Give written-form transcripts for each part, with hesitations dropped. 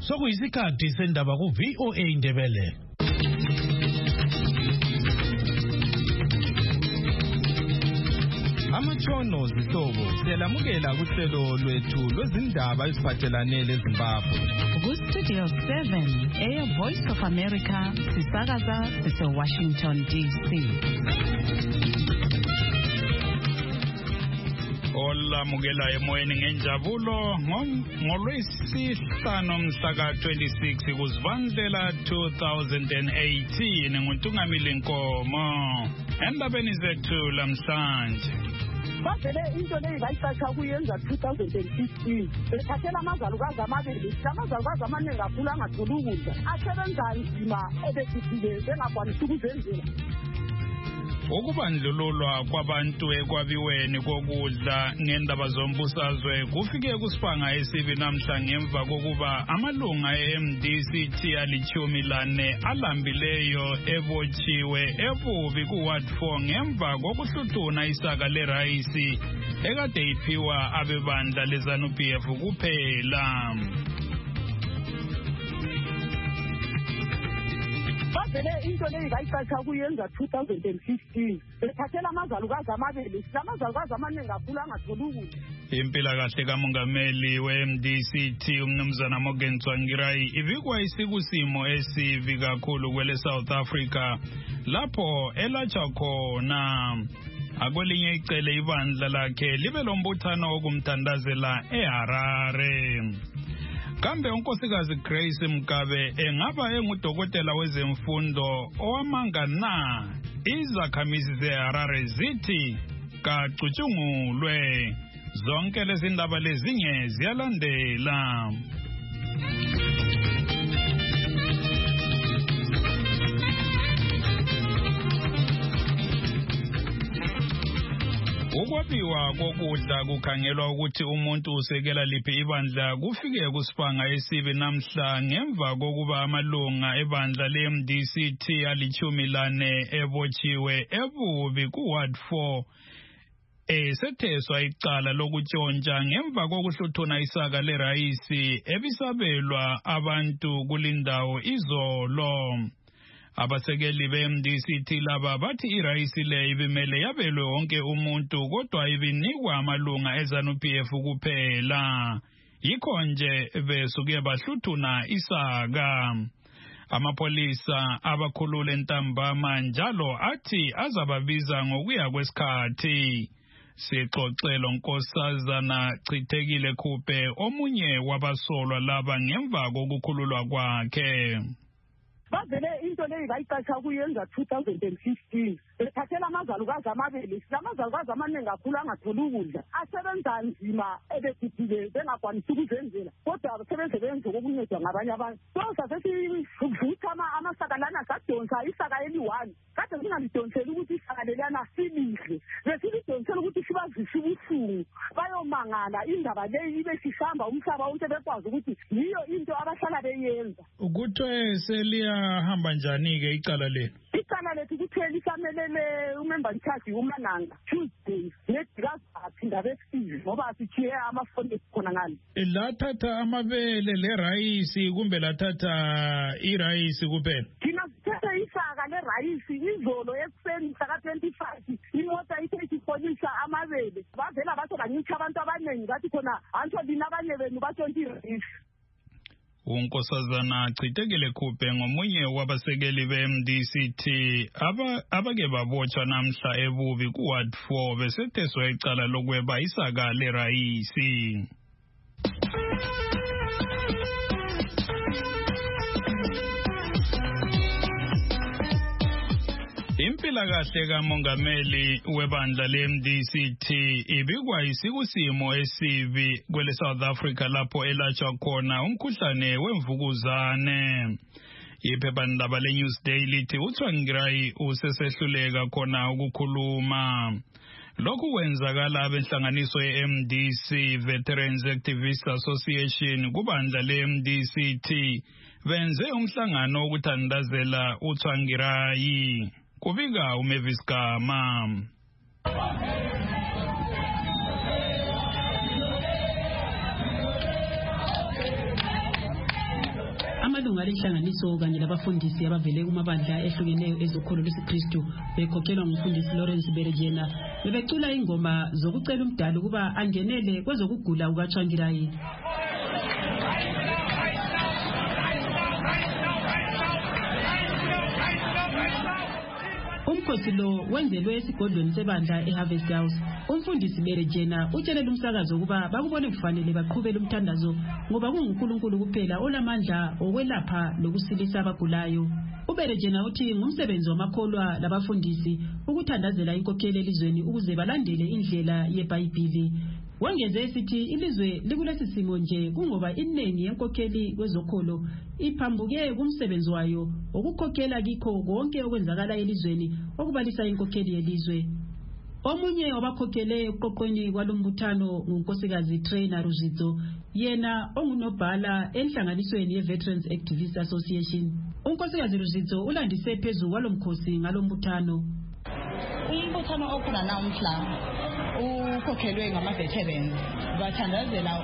Sokuyisikhathi sendaba ku VOA Indebele. Amatshono zihlobo siyalamukela kuhlelo lwethu lwezindaba eziphathelane leZimbabwe. Studio 7 Voice of America sisakaza Washington DC. Olamukela emoyeni ngenjabulo ngolwesihlanu mhlaka 26 kuZibandlela 2018 nguNtungamili Nkomo endabeni zethu lamhlanje. Bavele into leyi bayiqasha kuyenza 2015 bethathela amazalukazi amabili amazalukazi amaningi kakhulu angatholi ukudla asebenza nzima ebesifile bengakwanisi ukuzenzela. Ukubandlululwa kwabantu ekwabiweni kokudla ngendaba zombusazwe kufike kusipanga esibi namhla ngemva kokuba amalunga eMDCT ali-14 alambileyo ebotshiwe ebubi kuWard 4 ngemva kokuhluthuna isaka lerayisi ekade iphiwa abebandla leZANU-PF kuphela. Bavele into leyi bayiqasha kuyenza 2015 bethathela amazalukazi amabili amazalukazi amaningi kakhulu angatholi ukudla. Impilakahle kamongameli we-MDCT umnumzana Morgan Tsvangirai ibikwa isikusimo esibi kakhulu kwele South Africa lapho elatsha khona. Akwelinye icele ibandla lakhe libe lombuthano wokumthandazela eHarare. Kambe unkosikazi Grace Mkabe engaba engudokotela wezemfundo owamanga na izakhamizi zeHarare zithi kacutshungulwe. Zonke lezi ndaba lezinye ziyalandela. Ukwabiwa kokudla kukhangelwa ukuthi umuntu usekela liphi ibandla kufike kusipanga esibi namhla ngemva kokuba amalunga ebandla leMDCT ali-14 ebotshiwe ebubi kuWard 4 esetheswa icala lokutshontsha ngemva kokuhluthuna isaka lerayisi ebisabelwa abantu kulindawo izolo. Abasekeli beMDCT laba bathi irayisi le ibimele yabelwe wonke umuntu kodwa ibinikwa amalunga eZANU-PF kuphela. Yikho nje besuke bahluthuna isaka. Amapolisa abakhulule ntambama njalo athi azababiza ngokuya kwesikhathi. Sixoxelo Nkosazana Chithekile Khuphe omunye wabasolwa laba ngemva kokukhululwa kwakhe. Bavele into leyi bayiqasha kuyenza 2015 bethathela amazalukazi amabili amazalukazi amaningi kakhulu angatholi ukudla asebenza nzima ebesifile bengakwanisi ukuzenzela kodwa sebenze benze kokuncedwa ngabanye abantu. Sasesivutha amasaka lana sadonsa isaka eli-1 kade singalidonseli ukuthi isaka lelana silihle besilidonsela ukuthi sibazise ubuhlungu bayomangala indaba leyi ibe sihamba umhlaba wonke bekwazi ukuthi yiyo into abahlala beyenza. Kuthiwe seliyahamba njani-ke icala lenu? Icala lethu kuthiwe lisamelele umember incharge uMananga Tuesday nedikazaphinda besize ngoba sithiye amafoni esikhona ngani. Lathatha amabele lerayisi kumbe lathatha irayisi kuphela? Thina sithethe isaka lerayisi izolo ekuseni mhlaka 25 imota iseyifolisa amabele bavela batho banyitsha abantu abaningi bathi khona anto lina abanye benu batshontsha irayisi. Unkosazana Chithekile Khuphe ngomunye wabasekeli beMDCT abake babotshwa namhla ebubi kuWard 4 besetheswa icala lokweba isaka lerayisi. Impilakahle kamongameli webandla leMDCT ibikwa isikusimo esibi kwele South Africa lapho elatshwa khona umkhuhlane wemvukuzane. Iphephandaba leNewsday lithi uTsvangirai usesehluleka khona ukukhuluma. Lokhu kwenzakala benhlanganiso yeMDC Veterans Activist Association kubandla leMDCT benze umhlangano wokuthandazela uTsvangirai. Kubika uMavis Gama. amalunga lenhlanganiso kanye labafundisi abavele kumabandla ehlukeneyo ezokholo lwesiKristu bekhokhelwa ngumfundisi Lawrence Berejena bebecula ingoma zokucela umdali ukuba angenele kwezokugula kukaTsvangirai. Umkhosi lo wenzelwe esigodlweni sebandla eHarvest House. Umfundisi Berejena utshelele umsakazo ukuba bakubone kufanele baqhubele umthandazo ngoba kunguNkulunkulu kuphela olamandla okwelapha lokusilisa abagulayo. uBerejena uthi ngumsebenzi wamakholwa labafundisi ukuthandazela inkokheli elizweni ukuze balandele indlela yeBhayibhili. Wongeze esithi ilizwe likulesi simo nje kungoba inengi yenkokheli kwezokholo iphambuke kumsebenzi wayo ukukhokhela kikho konke okwenzakala elizweni okubalisa inkokheli yelizwe. Omunye wabakhokhele uqoqweni kwalombuthano ngunkosikazi Trainer Ruzidzo, yena ongunobhala enhlanganisweni yeVeterans Activist Association. Unkosikazi Ruzidzo ulandise phezulu kwalomkhosi ngalombuthano. Umbuthano okhona namhla ukhokhelwe ngama-veterans bathandazela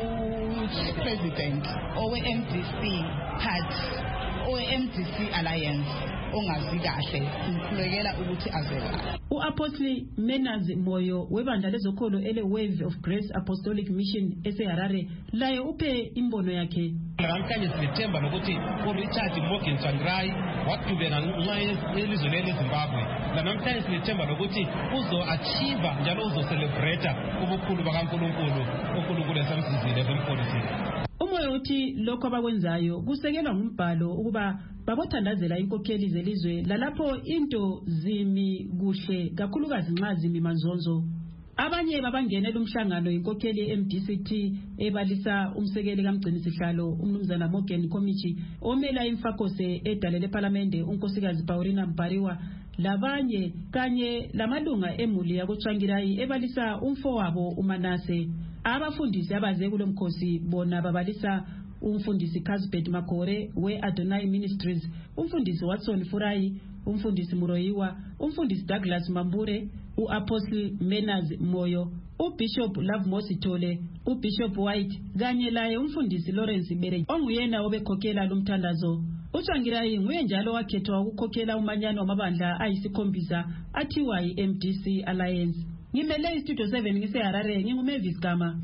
u-president owe-MDC party owe-MDC alliance ongazi kahle sikhulekela ukuthi azela. U-Apostle Menazi Moyo webandla lezokholo ele-Wave of Grace Apostolic Mission eseHarare laye uphe imbono yakhe. Namhlanje sithemba nokuthi uRichard Morgan Tsvangirai wathubeka ngenxa yelizwe leZimbabwe. Namhlanje sithemba nokuthi uzo-achieve njalo uzo-celebrate ubukhulu bakaNkulunkulu uNkulunkulu esamsizile empolitiki. Umoya uthi lokho abakwenzayo kusekelwa ngumbhalo ukuba babothandazela inkokheli zelizwe lalapho into zimi kuhle kakhulukazi nxa zimi manzonzo. Abanye babangenela umhlangano inkokheli ye-MDCT ebalisa umsekeli kamgcinisihlalo umnumzana Morgan Komichi omela imfakose edalele parliamente unkosikazi Paulina Mpariwa labanye kanye lamalunga emuli yakoTsvangirai ebalisa umfowabo uManase. Abafundisi abaze kulomkhosi bona babalisa umfundisi Casbet Makore we-Adonai Ministries, umfundisi Watson Furai, umfundisi Muroiwa, umfundisi Douglas Mambure, u-Apostle Menaz Moyo, uBishop Love Mositole, uBishop White kanye laye umfundisi Lawrence Berejena onguyena obekhokhela lumthandazo. uTsvangirai nguye njalo wakhethwa ukukhokhela umanyano wamabandla ayisikhombisa athiwa yi-MDC Alliance. Ngimele iStudio 7 ngiseHarare nginguMavis Gama.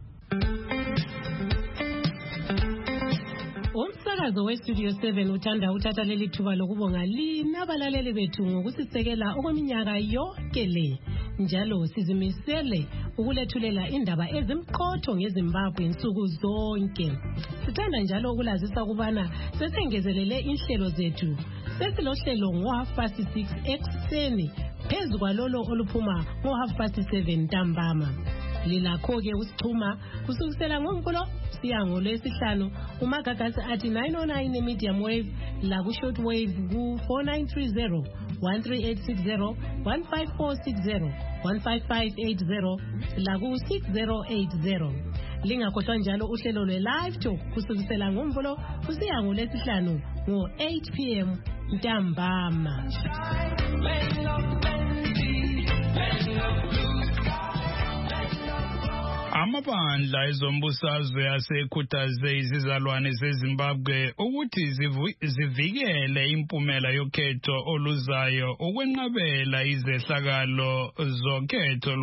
Umsakazo weStudio 7 uthanda uthatha leli thuba lokubonga lina abalaleli bethu ngokusisekela okweminyaka yonke le. Njalo sizimisele ukulethulela indaba ezimqotho ngeZimbabwe insuku zonke. Sithanda njalo ukulazisa ukubana sesengezelele inhlelo zethu. Sesilohlelo ngo-6:30 ekuseni phezu kwalolo oluphuma ngo-7:30 ntambama. Lilakho-ke usichuma kusukisela ngoMvulo siya ngoLwesihlanu umagagasi athi 909 e-medium wave la ku-short wave ku-4930 13860 15460 15580 la ku-6080. Lingakhohlwa njalo uhlelo lwe-live talk kusukisela ngoMvulo kusiya ngoLwesihlanu ngo-8 p.m. ntambama. Amabandla ezombusazwe asekhuthaze izizalwane zeZimbabwe ukuthi zivikele impumela yokhetho oluzayo ukwenqabela izehlakalo zokhetho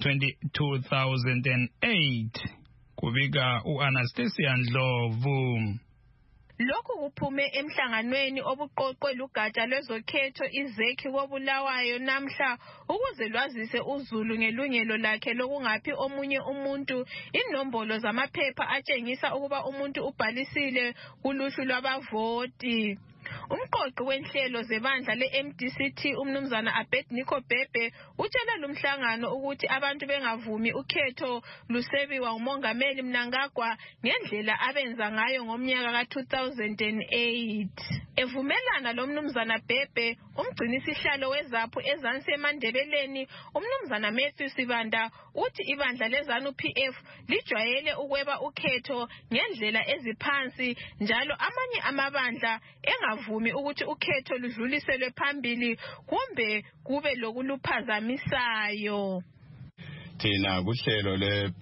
luka-2008. Kubika u-Anastasia Ndlovu. Lokhu kuphume emhlanganweni obuqoqwe lugatsha lwezokhetho izekhi koBulawayo namhla ukuze lwazise uZulu ngelungelo lakhe lokungaphi omunye umuntu inombolo zamaphepha atshengisa ukuba umuntu ubhalisile kuluhlu lwabavoti. Umqoqi wenhlelo zebandla le-MDCT umnumzana Abednego Bhebhe utshela lumhlangano ukuthi abantu bengavumi ukhetho lusebiwa ngumongameli Mnangagwa ngendlela abenza ngayo ngomnyaka ka-2008. Evumelana lo mnumzana Bhebhe, umgcinisihlalo wezaphu ezansi eMandebeleni umnumzana Matthew Sibanda uthi ibandla leZANU-PF lijwayele ukweba ukhetho ngendlela eziphansi njalo amanye amabandla engavumi ukuthi ukhetho ludluliselwe phambili kumbe kube lokuluphazamisayo. Thina kuhlelo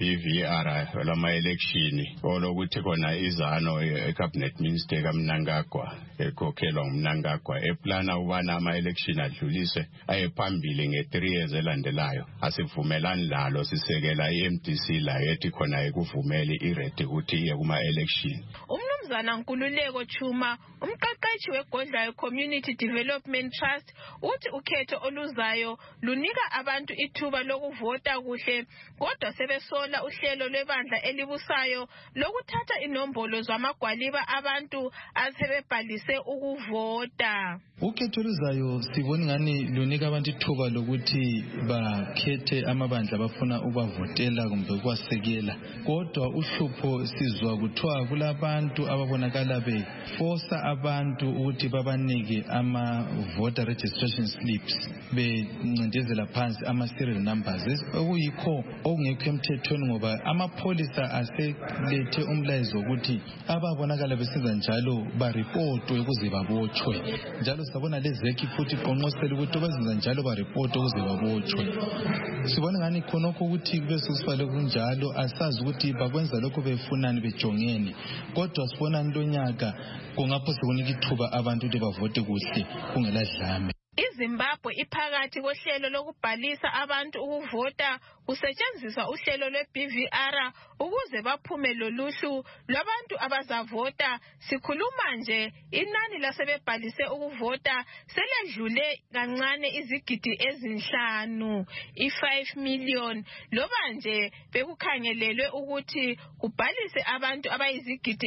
le-BVR lama-election olokuthi khona izano e-cabinet minister kaMnangagwa ekhokhelwa nguMnangagwa eplana ubana ama-election adluliswe aye phambili nge-3 years elandelayo. Asivumelani lalo, sisekela i-MDC la ethi khona ekuvumeli iredi ukuthi iye kuma-election. Umnumzana Nkululeko Chuma, umqeqeshi weGodlayo Community Development Trust, uthi ukhetho oluzayo lunika abantu ithuba lokuvota kuhle, kodwa sebesola uhlelo lwebandla elibusayo lokuthatha inombolo zamagwaliba abantu asebebhalise ukuvota. Ukhetho oluzayo sibona ngani lunika abantu ithuba lokuthi bakhethe amabandla abafuna ukubavotela kumbe ukwasekela, kodwa uhlupho sizwa kuthiwa kulabantu ababonakala beforsa abantu ukuthi babanike ama-voter registration slips bencindezela phansi ama-serial numbers, okuyikho okungekho emthethweni ngoba amapholisa aselethe umlayezo ukuthi ababonakala besenza njalo baripotwe ukuze babotshwe. Njalo sabona lezeki futhi iqonqosela ukuthi bazenza njalo baripotwe ukuze babotshwe. Sibona ngani khonokho ukuthi kube sesibale kunjalo, asazi ukuthi bakwenza lokho befunani bejongeni, kodwa sibona ntonyaka kungapho sekunika ithuba abantu ukuthi bavote kuhle kungela dlame. iZimbabwe iphakathi kohlelo lokubhalisa abantu ukuvota kusetshenziswa uhlelo lwe-BVR ukuze baphume loluhlu lwabantu abazavota. Sikhuluma nje inani lasebebhalise ukuvota seledlule kancane izigidi ezinhlanu, i-5 million, loba nje bekukhangelelwe ukuthi kubhalise abantu abayizigidi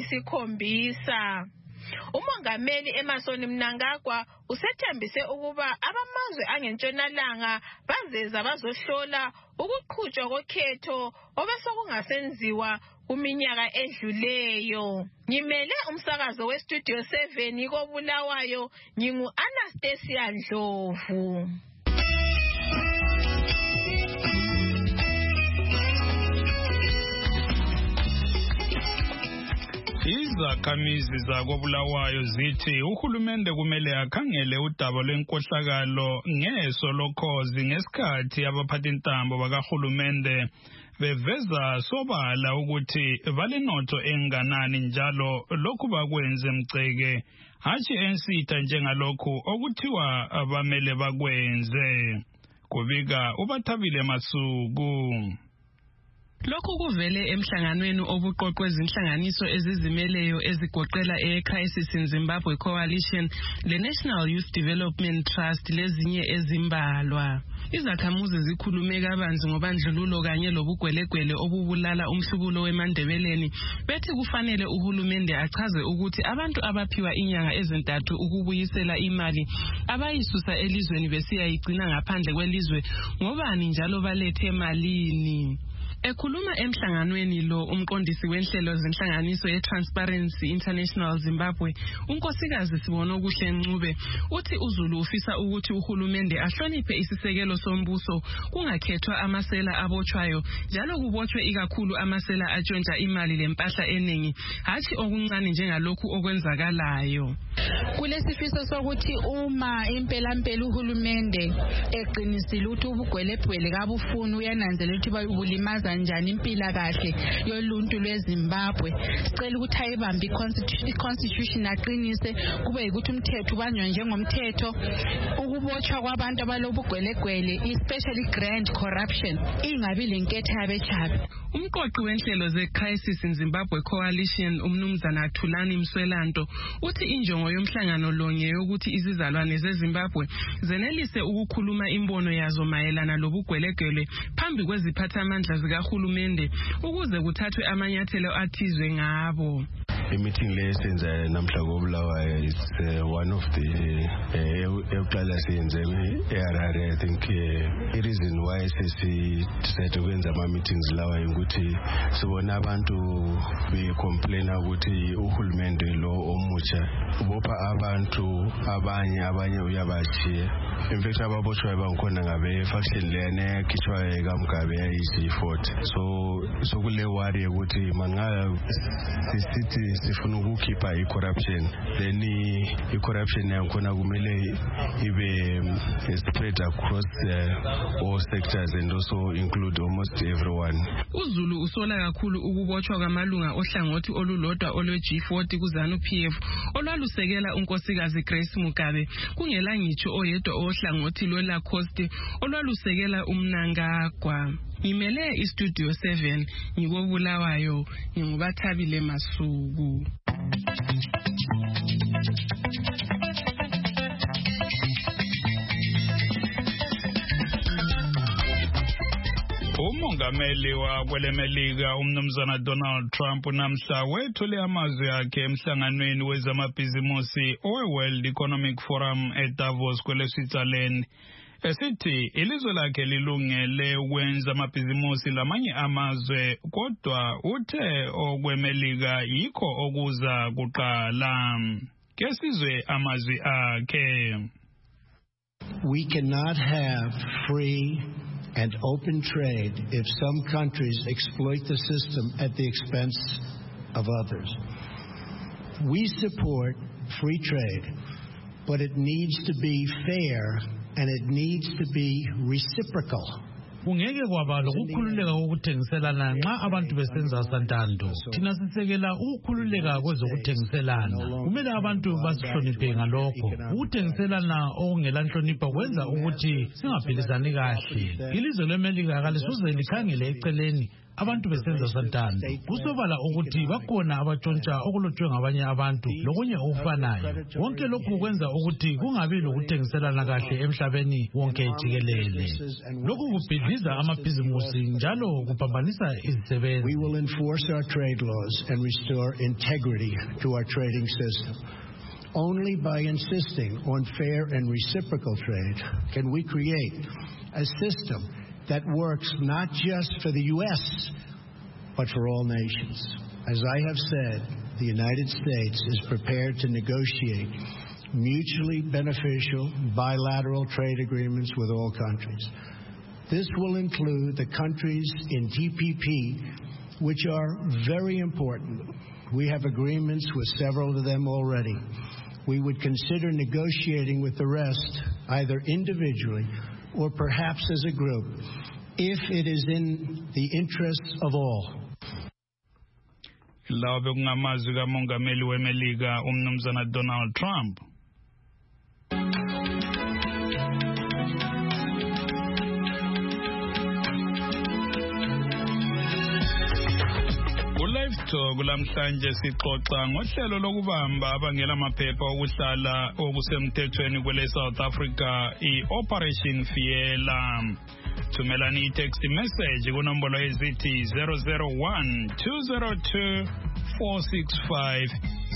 eziyisi-7. Umongameli Emmerson Mnangagwa usethembise ukuba abamazwe angentshonalanga bazeza bazohlola ukuqhutshwa kokhetho obesekungasenziwa kuminyaka edluleyo. Ngimele umsakazo weStudio 7 koBulawayo, ngingu-Anastasia Ndlovu. Izakhamizi zakoBulawayo zithi uhulumende kumele akhangele udaba lwenkohlakalo ngeso lokhozi ngesikhathi abaphathintambo bakahulumende beveza sobala ukuthi balenotho enganani njalo lokhu bakwenze mceke hatshi ensitha njengalokhu okuthiwa abamele bakwenze. Kubika uBathabile Masuku. Lokhu kuvele emhlanganweni obuqoqwe izinhlanganiso ezizimeleyo ezigoqela e-Crisis in Zimbabwe Coalition, le National Youth Development Trust lezinye ezimbalwa. Izakhamuzi zikhulume kabanzi ngobandlululo kanye lobugwelegwele obubulala umhlubulo weMandebeleni, bethi kufanele uhulumende achaze ukuthi abantu abaphiwa inyanga ezintathu ukubuyisela imali abayisusa elizweni besiyayigcina ngaphandle kwelizwe ngobani njalo balethe malini. Ekhuluma emhlanganweni lo umqondisi wenhlelo zenhlanganiso ye-Transparency International Zimbabwe, unkosikazi Sibonokuhle Ncube, uthi uZulu ufisa ukuthi uhulumende ahloniphe isisekelo sombuso kungakhethwa amasela abotshwayo njalo kubotshwe ikakhulu amasela atshontsha imali lempahla eningi hatshi okuncane njengalokhu okwenzakalayo. Kulesifiso sokuthi uma impela uhulumende eqinisile ukuthi ubugwelephuele kabufuni uyananzelela ukuthi ubulimaza njani impila kahle yoluntu lweZimbabwe. Sicela ukuthi ayibambe i-constitution aqinise kube ukuthi umthetho ubanjwa njengomthetho. Ukubotshwa kwabantu abalobugwelegwele, especially grand corruption, ingabi lenketho yabechabe. Umqoqi wenhlelo ze-Crisis in Zimbabwe Coalition, umnumzana Thulani Mswelanto, uthi injongo yomhlangano lo ngeyokuthi izizalwane zeZimbabwe zenelise ukukhuluma imbono yazo mayelana lobugwelegwele phambi kweziphathamandla zikahulumende ukuze kuthathwe amanyathelo athizwe ngabo. meeting lesenza namhla koBulawayo is one of the eqala siyenze eHarare. I think the reason why sesi decide ukwenza ama meetings lawa ukuthi sibona abantu becomplain ukuthi uhulumende lo omutsha ubopha abantu abanye uyabashiya. In fact ababotshwayo bangikhona ngabe faction lene khitshwayo kaMgabe yisi 40. So kule worry ukuthi manga sisithi sifuna ukukhipha i-corruption, then i-corruption yakhona kumele ibe spread across all sectors and also include almost everyone. uZulu usola kakhulu ukubotshwa kwamalunga ohlangothi olulodwa olwe-G40 kuZANU-PF olwalusekela unkosikazi Grace Mugabe, kungela ngitsho oyedwa ohlangothi lwe-Lacoste olwalusekela uMnangagwa. Ngimele iStudio 7 ngikobulawayo ngingubathabile Masuku. Umongameli wakwelemelika umnumzana Donald Trump namhla wethule amazwi akhe emhlanganweni wezamabhizimusi owe-World Economic Forum eDavos kwele-Switzerland. Esithi ilizwe lakhe lilungele ukwenza amabhizimusi lamanye amazwe, kodwa uthe okwemelika yikho okuza kuqala. Kesizwe amazwi akhe. We cannot have free and open trade if some countries exploit the system at the expense of others. We support free trade, but it needs to be fair and it needs to be reciprocal. Kungeke kwaba lokukhululeka kokuthengiselana nxa abantu besenza santando. Thina sisekela ukukhululeka kwezokuthengiselana. Kumele abantu basihloniphe ngalokho. Ukuthengiselana okungela nhlonipho kwenza ukuthi singaphilisani kahle. Ilizwe leMelika kalisuze likhangele eceleni abantu besenza santando. Kusobala ukuthi bakhona abatshontsha okulotshwe ngabanye abantu lokunye okufanayo. Wonke lokhu kwenza ukuthi kungabi lokuthengiselana kahle emhlabeni wonke jikelele. Lokhu kubhidliza amabhizimusi njalo kuphambanisa izisebenzi. We will enforce our trade laws and restore integrity to our trading system. Only by insisting on fair and reciprocal trade can we create a system that works not just for the U.S., but for all nations. As I have said, the United States is prepared to negotiate mutually beneficial bilateral trade agreements with all countries. This will include the countries in TPP, which are very important. We have agreements with several of them already. We would consider negotiating with the rest, either individually or perhaps as a group, if it is in the interests of all. Lawa bekungamazwi kamongameli weMelika umnumzana Donald Trump. Livestock lamhlanje sixoxa ngohlelo lokubamba abangela amaphepha okuhlala okusemthethweni kwele South Africa i-Operation Fiela. Thumelani i-text message kunombolo ezithi 001 202 465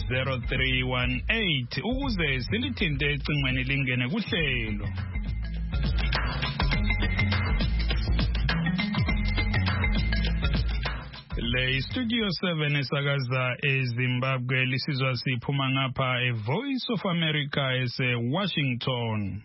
0318 ukuze silithinte ecingweni lingene kuhlelo. Le Studio 7 esakaza eZimbabwe lisizwa siphuma ngapha eVoice of America ese-Washington.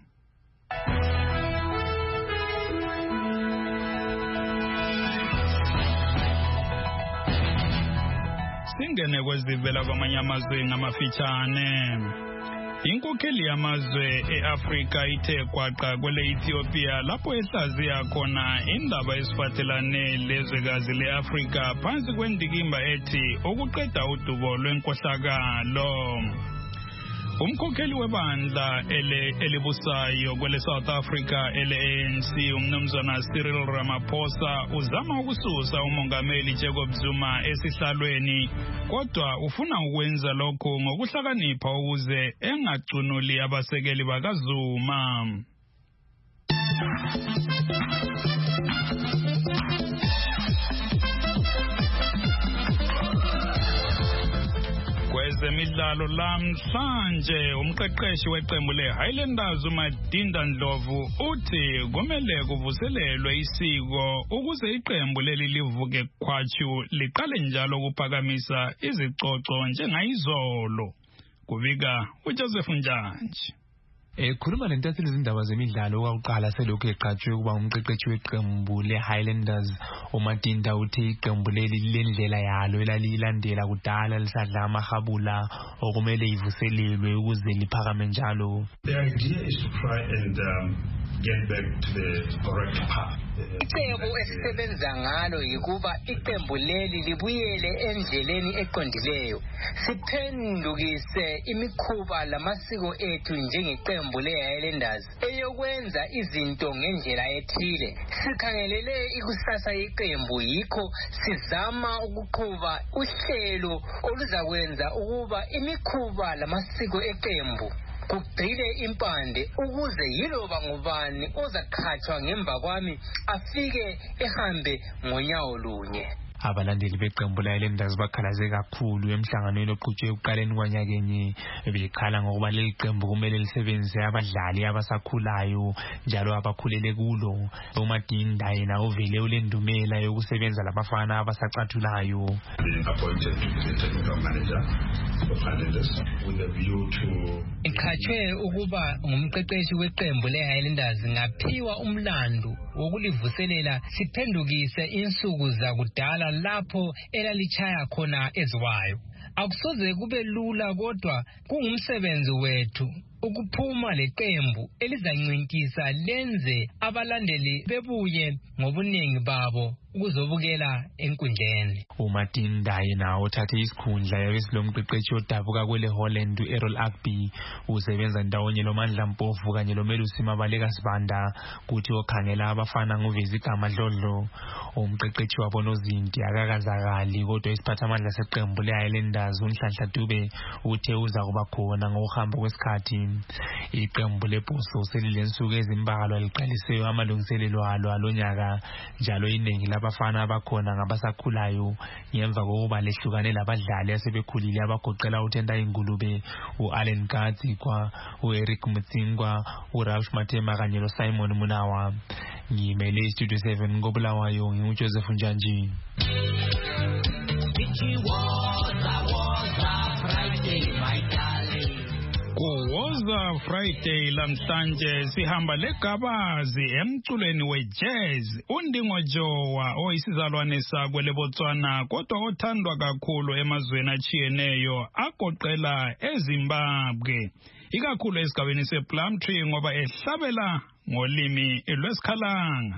Singene kwezivela kwamanye amazwe ngamafitshane. Inkokheli yamazwe eAfrika ithe kwaqa kwele Ethiopia lapho ehlaziya khona indaba esiphathelane lezwekazi leAfrika phansi kwendikimba ethi ukuqeda udubo lwenkohlakalo. Umkhokheli webandla elibusayo kwele South Africa ele-ANC umnumzana Cyril Ramaphosa uzama ukususa umongameli Jacob Zuma esihlalweni, kodwa ufuna ukwenza lokho ngokuhlakanipha ukuze engacunuli abasekeli bakaZuma. Kwezemidlalo lamhlanje umqeqeshi weqembu leHighlanders uMadinda Ndlovu uthi kumele kuvuselelwe isiko ukuze iqembu leli livuke khwatshu liqale njalo ukuphakamisa izicoco njengayizolo. Kubika uJoseph Njanji. Khuluma lento yathi izindaba zemidlalo okwaqala selokhu eqhatshwe kuba umqeqeshi weqembu leHighlanders uMatinda uthi iqembu leli lendlela yalo elalilandela kudala lisadla amahabula okumele ivuselelwe ukuze liphakame njalo. The idea is to try and get back to the correct path. Icebo esisebenza ngalo yikuba iqembu leli libuyele endleleni eqondileyo. Siphendukise imikhuba lamasiko ethu njengeqembu leHighlanders eyokwenza izinto ngendlela ethile. Sikhangelele ikusasa yeqembu yikho sizama ukuqhuba uhlelo oluzakwenza ukuba imikhuba lamasiko eqembu kugcile impande ukuze yiloba ngubani ozaqhatshwa ngemva kwami afike ehambe ngonyawo lunye. Abalandeli beqembu leHighlanders bakhalaze kakhulu emhlanganweni oqhutshwe ekuqaleni kwanyakenye bekhala ngokuba leli qembu kumele lisebenzise abadlali abasakhulayo njalo abakhulele kulo. uMatinda yena uvele ulendumela yokusebenza labafana abasacathulayo. Appointed the technical manager of Highlanders with a view to iqhatshwe ukuba ngumqeqeshi weqembu leHighlanders ngaphiwa umlando wokulivuselela siphendukise insuku zakudala lapho elalichaya khona ezwayo. Akusoze kube lula kodwa kungumsebenzi wethu ukuphuma leqembu elizancinkisa lenze abalandeli bebuye ngobuningi babo ukuzobukela enkundleni. uMatinda yena uthathe isikhundla yabesilomqeqeshi odabuka kwele Holland uErrol Agby usebenza ndawonye loMandla Mpofu kanye loMelusi Mabaleka Sibanda kuthi okhangela abafana nguvezi igama Dlodlo. umqeqeshi wabo nozinti akakazakali kodwa isiphathamandla seqembu leHighlanders uNhlanhla Dube uthe uza kuba khona ngokuhamba kwesikhathi. Iqembu leBhoso selilensuku ezimbalwa liqalise amalungiselelo alo alonyaka njalo iningi labafana abakhona ngabasakhulayo ngemva kokuba lehlukane labadlali asebekhulile abagoqela uThenda Ingulube, uAllen Katsi kwa uEric Mutsingwa, uRalph Matema kanye noSimon Munawa. Ngimele Studio 7 ngobulawayo ngiuJoseph Njanji. Kuwoza Friday lamhlanje sihamba legabazi emculweni wejazz. Undingo Jowa oyisizalwane sakwe leBotswana kodwa othandwa kakhulu emazweni achiyeneyo agoqela eZimbabwe ikakhulu esigabeni sePlumtree ngoba ehlabela ngolimi lwesikhalanga.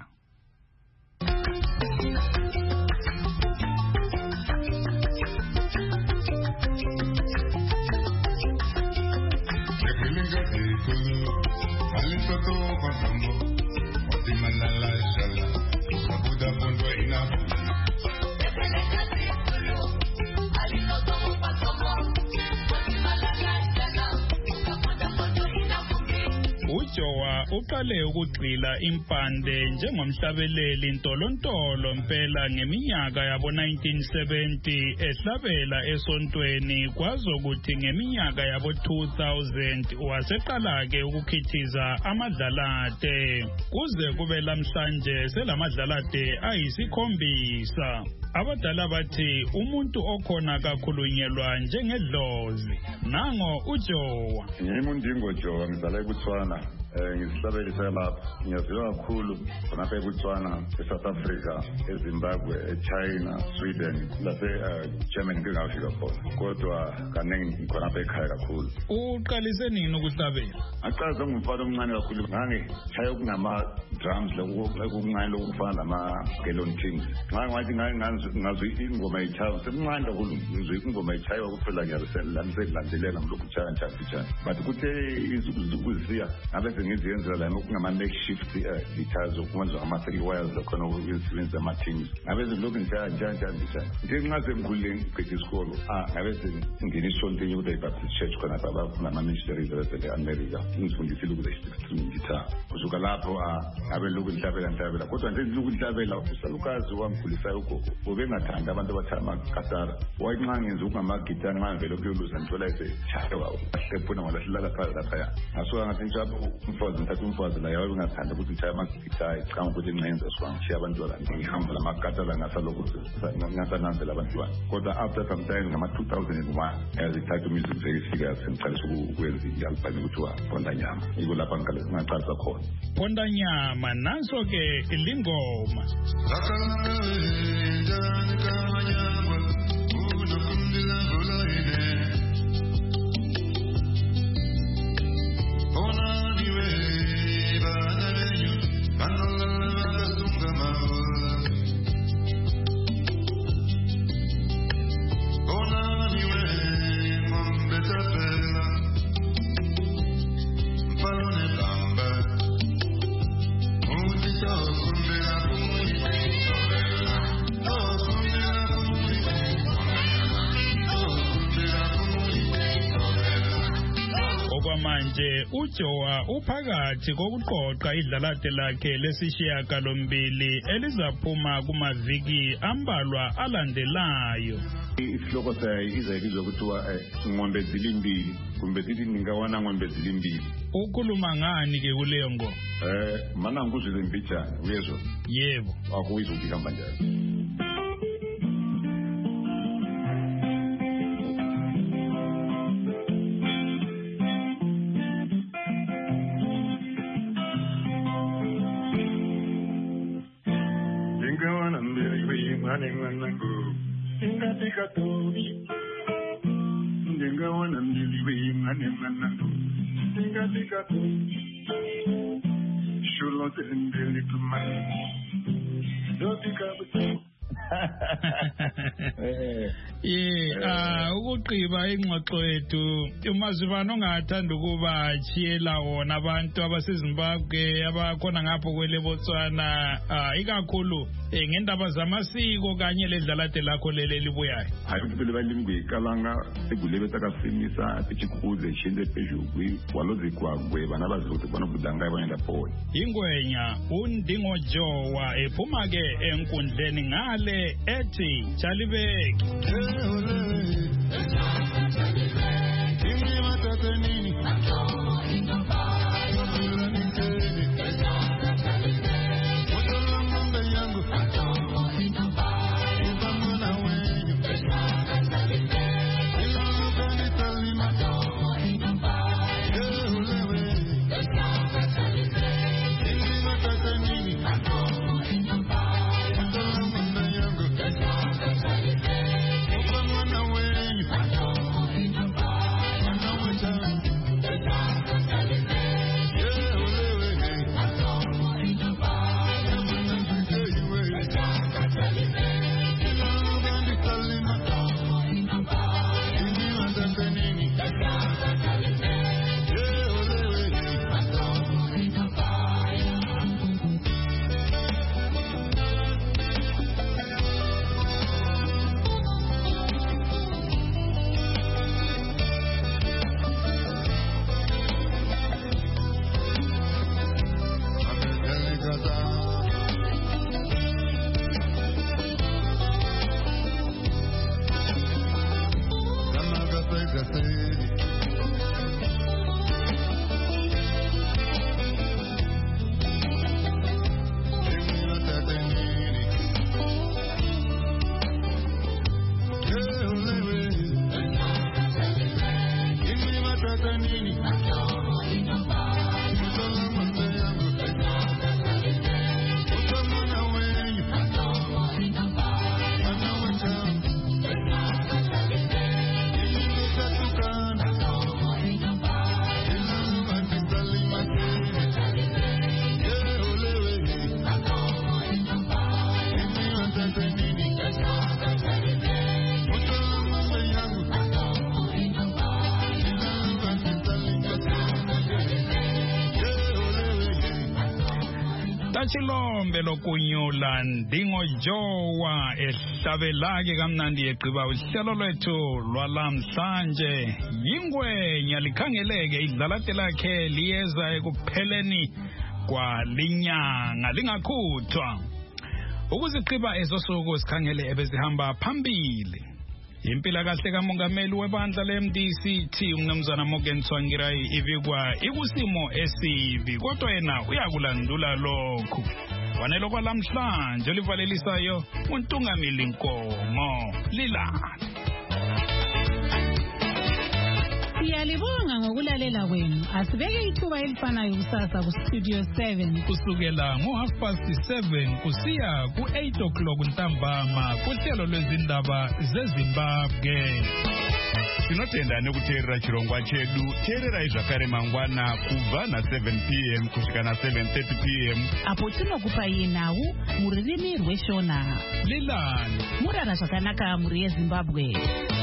uJowa uqale ukugxila impande njengomhlabeleli ntolontolo mpela ngeminyaka yabo 1970 ehlabela esontweni kwazokuthi ngeminyaka yabo 2000 waseqala ke ukukhithiza amadlalade kuze kube lamhlanje selamadlalade ayisikhombisa. Abadala bathi umuntu okhona kakhulunyelwa njengedlozi. Nango uJowa. Ngimundingo Jowa ngizala eBotswana. Ngisihlabelisa lapha ngiyaziwa kakhulu khonapha eBotswana, eSouth Africa, eZimbabwe, eChina, Sweden, Germany ngingafika khona kodwa kaningi ngikhonapha ekhaya kakhulu. Uqalise nini ukuhlabela? Aqaza ngumfana omncane kakhulu ngangishaya okungama drums lokuncane lokufana nama-gallon tins. Ngazwi ingoma ichaywa semncane kakhulu ngizwe ingoma ichaywa kuphela ngiyalilandelela ngilokhu chaya njani but kuthe izinsuku zisiya ngabe ngiziyenzela la ngama-makeshift guitars okwenza ama-3 wires lakhona ukuzisebenzisa ama-tins ngabe ngilokhu njani nje nxa sengikhulile ngiqeda isikolo ngabe sengingena isontinye kude i-Baptist Church khona nama-missionaries abevele e-America ngizifundisile ukuze guitar kusuka lapho ngabe lokhu ngihlabela kodwa nje lokhu ngihlabela usalukazi wamkhulisayo ugogo ubengathanda abantu abathanda amakatara wayenxa ngenza ukungamagitara nxa ngivele kuyoluza ngithola esechaywa ephuna ngolahlala laphaya ngasuka ngathi njalo umfazi ngithatha umfazi la yawe ngathanda ukuthi ngithaye amagitayi cha ukuthi ngenze swangishiya abantwana ngihamba lamakatala ngasalokhu ngasananzela abantwana kodwa after some time ngama 2001 yazithatha music seyifika sengiqalisa ukwenza i-album kuthiwa Pondanyama yiko lapha ngaqalisa khona Pondanyama nanso ke ilingoma manje uJowa uphakathi kokuqoqa idlalade lakhe lesishiyagalombili elizaphuma kumaviki ambalwa alandelayo. Isihloko sayo izayibizwa kuthiwa ng'ombe zilimbili kumbe sithi ningawana ng'ombe zilimbili. Ukhuluma ngani ke kuleyo ngoma? Mana ngikuzwile mbijana uyezwa? Yebo. Akuyizwa ukuthi ihamba njani. Ukuqiba ingxoxo yethu umazibano ongathanda ukuba chiyela wona abantu abaseZimbabwe abakhona ngapho kwele Botswana ikakhulu ngendaba zamasiko kanye ledlalade lakho leli libuyayo. Hayi kuphela balimbi kalanga egulebe takasimisa tichikuze shinde pejugwi walozi kwagwe bana bazuthi bona budanga bayenda pho. Ingwenya undingo Jowa ephuma ke enkundleni ngale ethi Chalibeki. Chilombe lokunyula ndingo Jowa ehlabelake kamnandi egqiba uhlelo lwethu lwalamhlanje yingwenya likhangeleke idlalade lakhe liyeza ekupheleni kwalinyanga lingakhuthwa ukuziqiba ezosuku sikhangele ebezihamba phambili Impilakahle kamongameli webandla le-MDC umnumzana Morgan Tsvangirai ivikwa ikusimo esibi kodwa yena uyakulandula lokhu. Wanelo kwalamhlanje olivalelisayo uNtungamili Nkomo Lilani. Siyalibonga ngokulalela kwenu. Asibeke ithuba elifanayo kusasa ku-Studio 7 kusukela ngo7:30 kusiya ku8 ntambama kuhlelo lwezindaba zeZimbabwe. Tinotendane kuteerera chirongwa chedu. Teererai zvakare mangwana kubva na7 p.m. kusvika na7:30 p.m. apo tinokupai nhau mururimi rweshona. Lilani murara zvakanaka muri yeZimbabwe.